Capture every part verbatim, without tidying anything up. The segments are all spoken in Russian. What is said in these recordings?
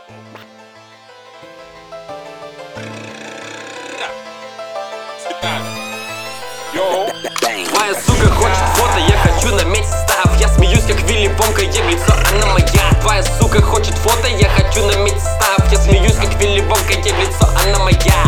Твоя сука хочет фото, я хочу на месте став. Я смеюсь, как Вилли Вонка, ей в лицо, она моя. Твоя сука хочет фото, я хочу на месте став. Я смеюсь, как Вилли Вонка, ей в лицо, она моя.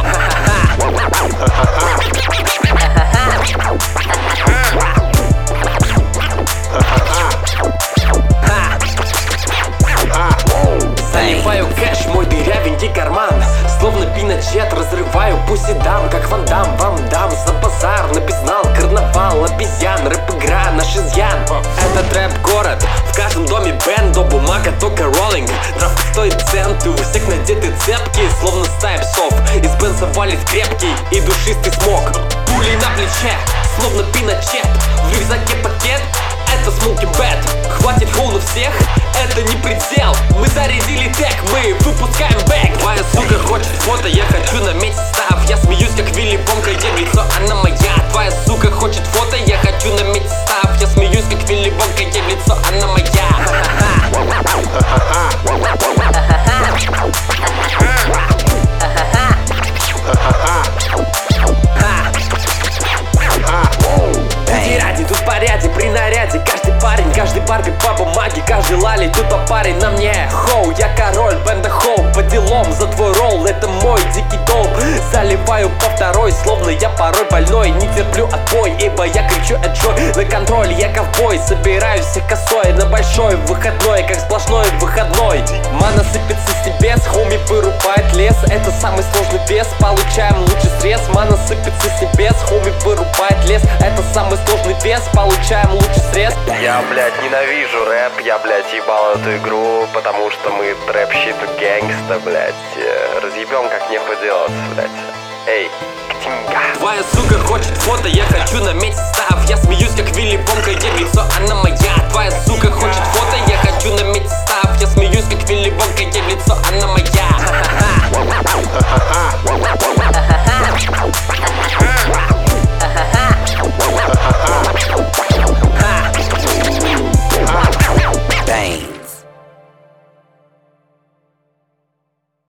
Заливаю кэш, мой дырявенький карман, словно Пиночет, разрываю пусть дам, как Ван Дам, вам дам за базар, напизнал карнавал обезьян, рэп-игра, наш изъян. Это трэп-город, в каждом доме бенд, до бумага только роллинг. Травка стоит центы, у всех надеты цепки, словно стая псов. Из бенза валит крепкий и душистый смог. Пулей на плече, словно Пиночет, в рюкзаке пакет. Это Smoking Bad, хватит хоу на всех, это не предел. Мы зарядили тег, мы выпускаем бэк. Твоя сука хочет фото, я хочу на месте став. Я смеюсь, как Вилли Вонка, ей в лицо, она моя. Твоя сука хочет фото, я хочу на месте став. Я смеюсь, как Вилли Вонка, ей в лицо, она моя. Тут порядке, при наряде, каждый парень, каждый Барби по бумаге, каждый лали, тут по парень на мне. Хоу, я король бенда хоу, по делам за твой ролл, это мой дикий долг. Заливаю по второй, словно я порой больной, не терплю отбой, ибо я кричу enjoy. На контроль я ковбой, собираюсь все косой на большой выходной, как сплошной выходной. Мана сыпется с небес, хоми вырубает лес, это самый сложный вес, получаем лучший срез. Мана сыпется с небес, хоми вырубает лес, это самый сложный вес, получаем лучший срез. Я, блядь, ненавижу рэп, я, блядь, ебал эту игру, потому что мы трэп-щит гэнгста, блядь. Разъебем как нехуй делать, блядь. Эй, ктинга. Твоя сука хочет фото, я хочу на месте став. Я смеюсь, как Вилли Вонка, ей в лицо, она моя. Твоя сука хочет фото, я хочу на месте став. Я смеюсь, как